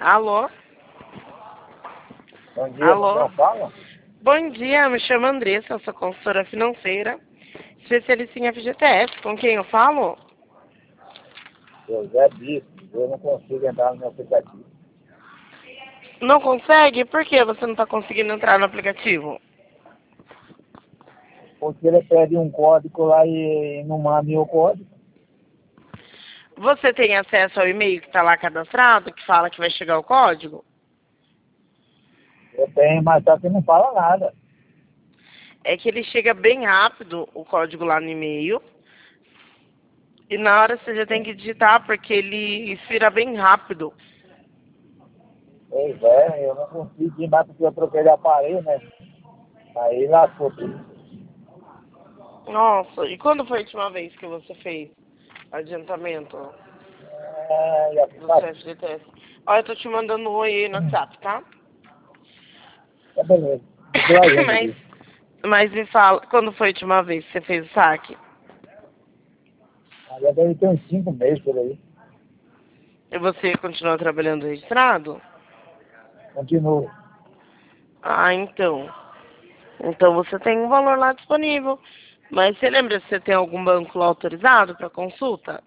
Alô? Bom dia, Alô? não fala? Bom dia, me chamo Andressa, eu sou consultora financeira, especialista em FGTS. Com quem eu falo? José Bispo, eu não consigo entrar no meu aplicativo. Não consegue? Por que você não está conseguindo entrar no aplicativo? Porque ele pede um código lá e não manda meu código. Você tem acesso ao e-mail que está lá cadastrado, que fala que vai chegar o código? Eu tenho, mas só que não fala nada. É que ele chega bem rápido, o código lá no e-mail. E na hora você já tem que digitar, porque ele expira bem rápido. Pois é, eu não consigo ir mais porque eu troquei de aparelho, né? Aí lascou tudo. Nossa, e quando foi a última vez que você fez adiantamento E a do seu FGTS? Olha, eu tô te mandando um oi aí no WhatsApp, tá? Tá beleza. Eu tô olhando mas, aqui. mas me fala, quando foi a última vez que você fez o saque? Aí já deve ter uns 5 meses por aí. E você continua trabalhando registrado? Continuo. Ah, então. Então você tem um valor lá disponível. Mas você lembra se você tem algum banco lá autorizado para consulta?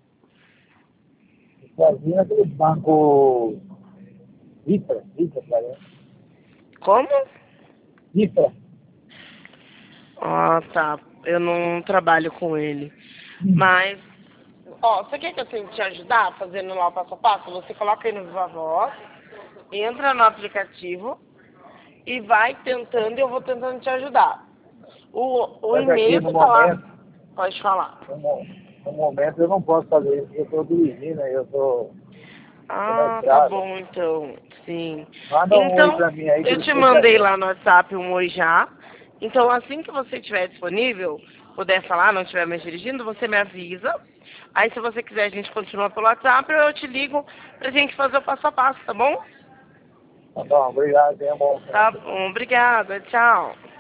Sozinho naquele banco Cifra, cara. Como? Cifra. Ah, tá. Eu não trabalho com ele. Mas, ó, você quer que eu tente te ajudar fazendo lá o passo a passo? Você coloca aí no Viva Voz, entra no aplicativo e vai tentando e eu vou tentando te ajudar. O Mas aqui e-mail no que tá lá, momento, pode falar. no momento eu não posso fazer isso, porque eu estou dirigindo, eu tô na Ah, tá estrada. bom então, sim. Manda um oi Então, pra mim aí que eu eu te te mandei ajudo. lá no WhatsApp um oi já. Então, assim que você estiver disponível, puder falar, não estiver mais dirigindo, você me avisa. Aí, se você quiser, a gente continua pelo WhatsApp, ou eu te ligo pra gente fazer o passo a passo, tá bom? Tá bom, obrigado, tenha um bom Tá tempo. bom, obrigada, tchau.